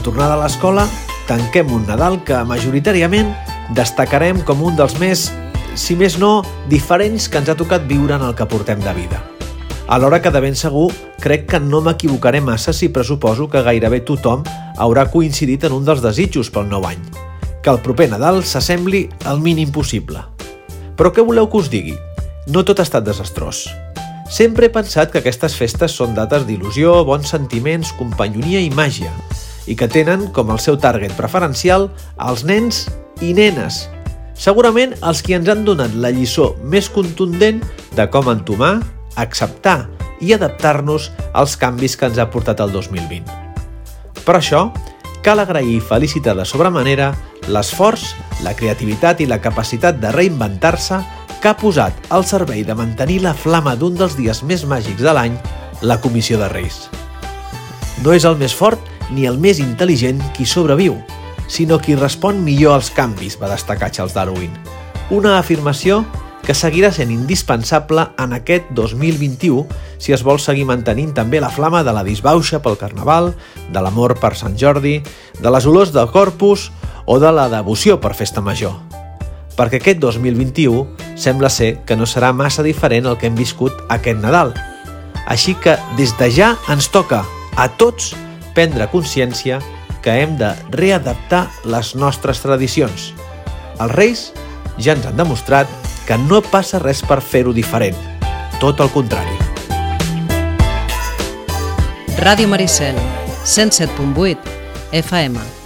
tornada a l'escola, tanquem un Nadal que majoritàriament destacarem com un dels més, si més no, diferents que ens ha tocat viure en el que portem de vida. Alhora que de ben segur crec que no m'equivocaré massa si pressuposo que gairebé tothom haurà coincidit en un dels desitjos pel nou any, que el proper Nadal s'assembli al mínim possible. Però què voleu que us digui? No tot ha estat desastrós. Sempre he pensat que aquestes festes són dates d'il·lusió, bons sentiments, companyonia i màgia, i que tenen com el seu target preferencial els nens i nenes. Segurament els qui ens han donat la lliçó més contundent de com entomar, acceptar i adaptar-nos als canvis que ens ha portat el 2020. Per això, cal agrair i felicitar de sobremanera l'esforç, la creativitat i la capacitat de reinventar-se que ha posat al servei de mantenir la flama d'un dels dies més màgics de l'any, la Comissió de Reis. No és el més fort ni el més intel·ligent qui sobreviu, sinó qui respon millor als canvis, va destacar Charles Darwin. Una afirmació que seguirà sent indispensable en aquest 2021 si es vol seguir mantenint també la flama de la disbauxa pel Carnaval, de l'amor per Sant Jordi, de les olors del Corpus o de la devoció per Festa Major. Perquè aquest 2021 sembla ser que no serà massa diferent al que hem viscut aquest Nadal. Així que des de ja ens toca a tots prendre consciència que hem de readaptar les nostres tradicions. Els Reis ja ens han demostrat que no passa res per fer-ho diferent. Tot el contrari. Ràdio Maricel, 107.8 FM.